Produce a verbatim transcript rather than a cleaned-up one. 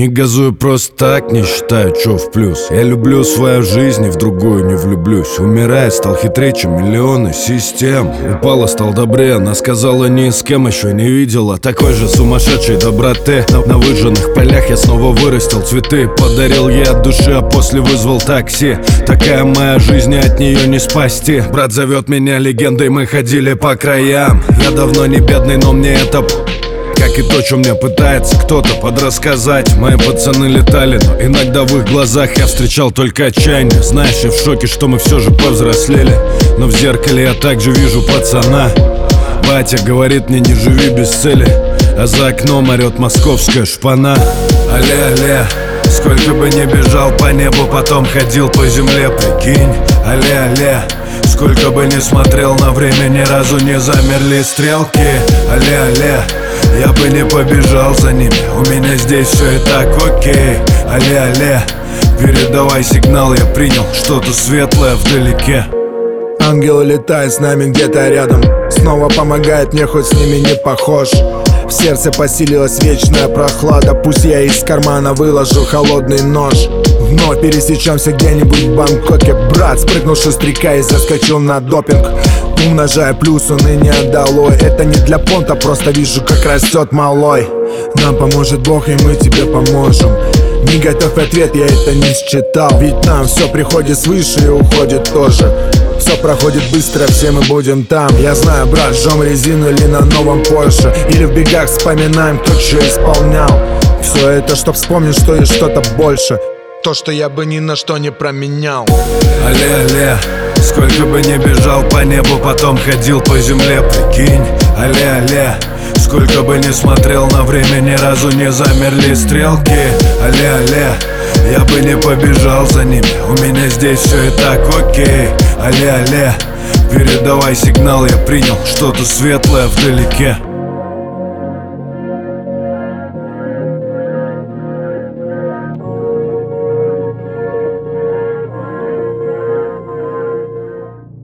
Не газую просто так, не считаю, чё в плюс. Я люблю свою жизнь и в другую не влюблюсь. Умирая, стал хитрее, чем миллионы систем. Упала, стал добрее, она сказала, ни с кем еще не видела такой же сумасшедшей доброты. На, на выжженных полях я снова вырастил цветы. Подарил ей от души, а после вызвал такси. Такая моя жизнь, и от нее не спасти. Брат зовет меня легендой, мы ходили по краям. Я давно не бедный, но мне это... Как и то, что мне пытается кто-то подрассказать. Мои пацаны летали, но иногда в их глазах я встречал только отчаяние. Знаешь, я в шоке, что мы все же повзрослели, но в зеркале я также вижу пацана. Батя говорит мне, не живи без цели, а за окном орет московская шпана. Але-але, сколько бы ни бежал по небу, потом ходил по земле, прикинь. Але-але, сколько бы ни смотрел на время, ни разу не замерли стрелки. Але-але, я бы не побежал за ними, у меня здесь все и так окей. Але-але, передавай сигнал, я принял что-то светлое вдалеке. Ангелы летают с нами где-то рядом, снова помогает мне, хоть с ними не похож. В сердце поселилась вечная прохлада, пусть я из кармана выложу холодный нож. Вновь пересечемся где-нибудь в Бангкоке. Брат спрыгнул шустряка и заскочил на допинг. Умножая плюсы, ныне долой. Это не для понта, просто вижу, как растет малой. Нам поможет Бог, и мы тебе поможем. Не готов ответ, я это не считал. Ведь нам все приходит свыше и уходит тоже. Все проходит быстро, все мы будем там. Я знаю, брат, жжем резину или на новом Порше, или в бегах вспоминаем, кто что исполнял. Все это, чтоб вспомнить, что есть что-то больше, то, что я бы ни на что не променял. Але-але, сколько бы ни бежал по небу, потом ходил по земле, прикинь. Але-але, сколько бы ни смотрел на время, ни разу не замерли стрелки. Але-але, я бы не побежал за ними, у меня здесь все и так окей. Але-але, передавай сигнал, я принял что-то светлое вдалеке.